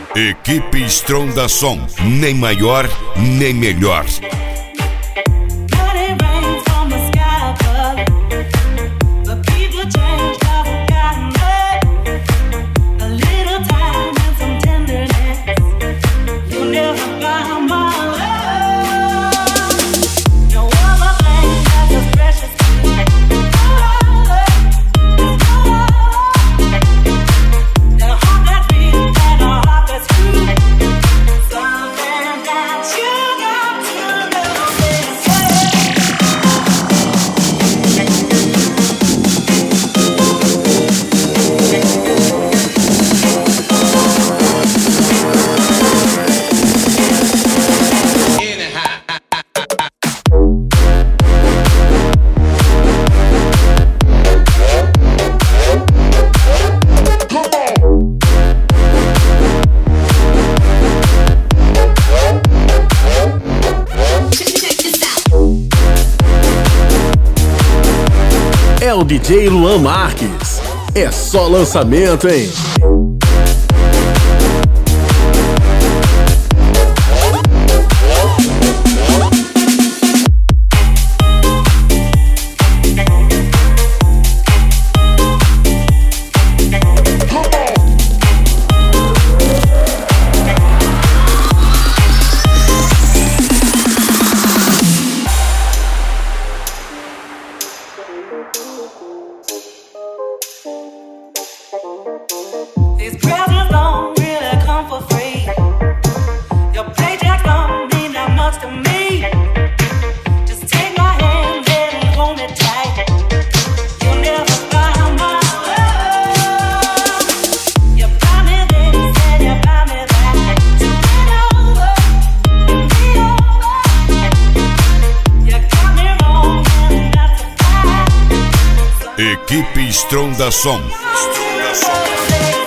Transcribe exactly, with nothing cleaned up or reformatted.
Equipe Stronda Som, nem maior, nem melhor. É o D J Luan Marques. É só lançamento, hein? These presents don't really come for free. Your paycheck don't mean that much to me. Just take my hand and hold it tight. You'll never find my love. You buy me this and you buy me that. Turn over and be over. You got me wrong and that's a fact. Equipe Stronda Som. Stronda Som.